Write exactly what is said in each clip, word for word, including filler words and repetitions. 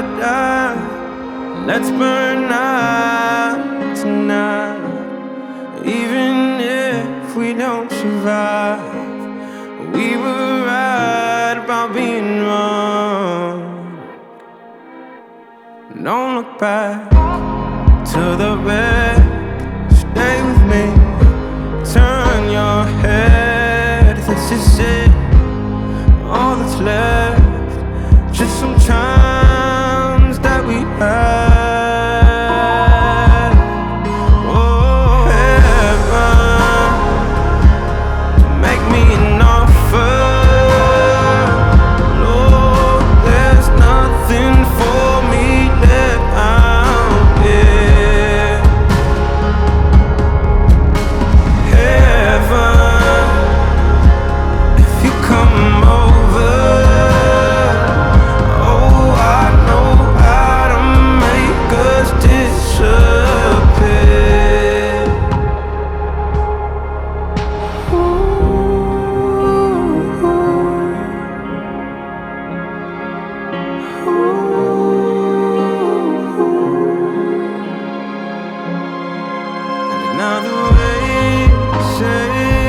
to die. Let's burn out tonight. Even if we don't survive, we were right about being wrong. Don't look back to the wreck. Stay with me. Turn your head. This is it. All that's left. Just some times that we had. Now the way you say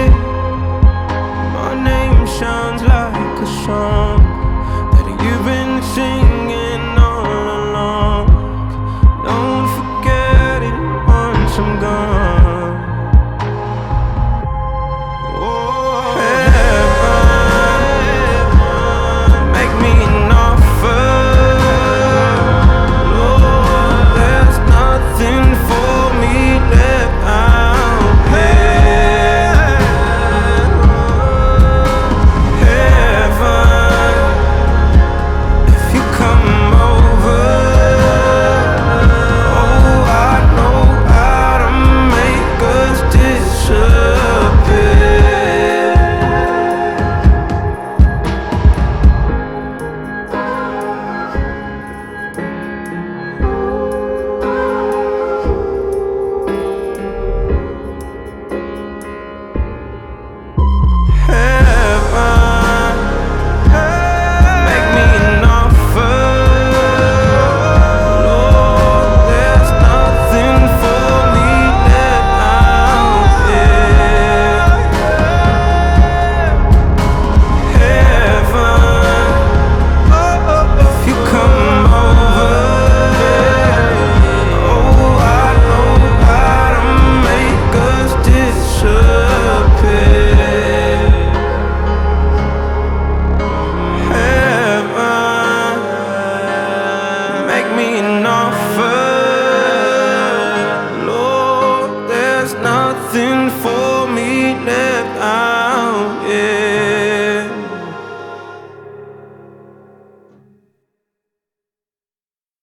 my name sounds like a song that you've been singing all along. Don't forget it once I'm gone. Oh, heaven, make me an offer. Lord, there's nothing for me left. Sure.